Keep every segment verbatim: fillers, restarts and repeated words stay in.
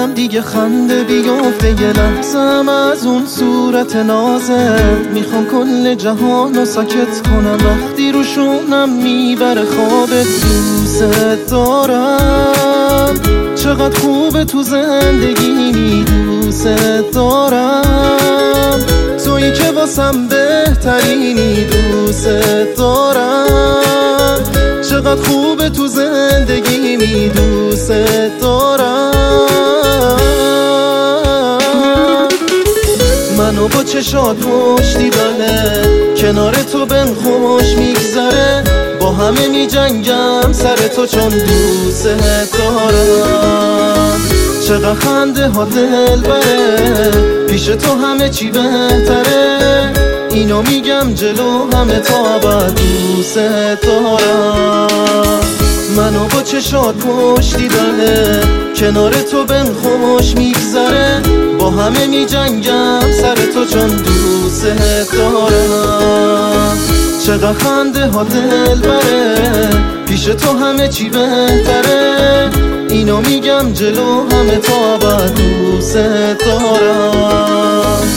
ندارم دیگه خنده بیفته، یه لحظم از اون صورت نازت میخوام کل جهان رو ساکت کنم، وقتی رو شونم میبره خوابت. دوست دارم چقدر خوبه تو زندگی، دوست دارم تویی که واسم بهترینی، دوست دارم چقدر خوبه تو زندگی می، دوست دارم. منو با چشات پشتیبانه کنار تو بهم خوش میگذره، با همه می جنگم سر تو چون دوست دارم. چقدر خنده ها دل بره، پیش تو همه چی بهتره، اینو میگم جلو همه تا ابد دوست دارم. منو با چشات پشتیبانه کنار تو بهم خوش میگذره، با همه میجنگم سر تو چون دوست دارم. چقدر خنده ها دل بره، پیش تو همه چی بهتره، اینو میگم جلو همه تا ابد دوست دارم.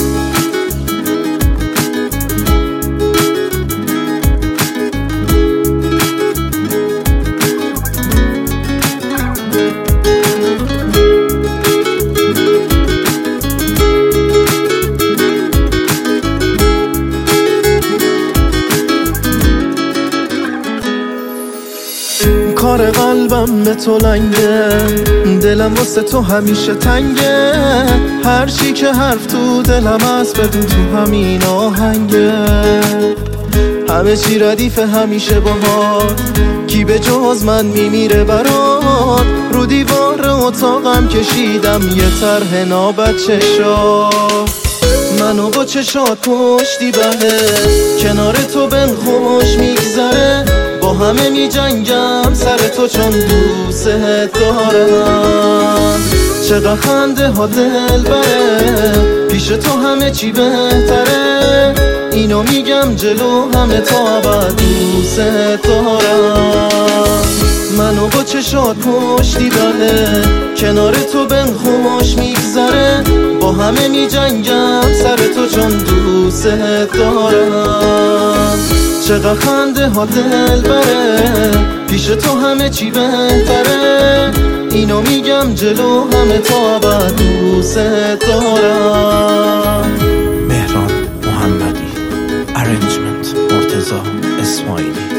کار قلبم به تو لنگه، دلم واسه تو همیشه تنگه، هر چی که حرف تو دلم هست بدون تو همین آهنگه. همه چی ردیف همیشه باهات، کی به جز من میمیره برات، رو دیوار اتاقم کشیدم یه طرح نابچشا. منو با چشات پشتیبانه کنار تو بهم خوش میگذره، با همه می جنگم سر تو چون دوست دارم. چقدر خنده ها دل بره، پیش تو همه چی بهتره، اینو میگم جلو همه تا ابد دوست دارم. منو با چشات پشتیبانه کنار تو بهم خوش میگذره، با همه می جنگم سر تو چون دوست دارم. چقدر خنده ها دل بره، پیش تو همه چی بهتره، اینو میگم جلو همه تا ابد دوست دارم. مهران محمدی، ارنجمنت مرتضی اسماعیلی.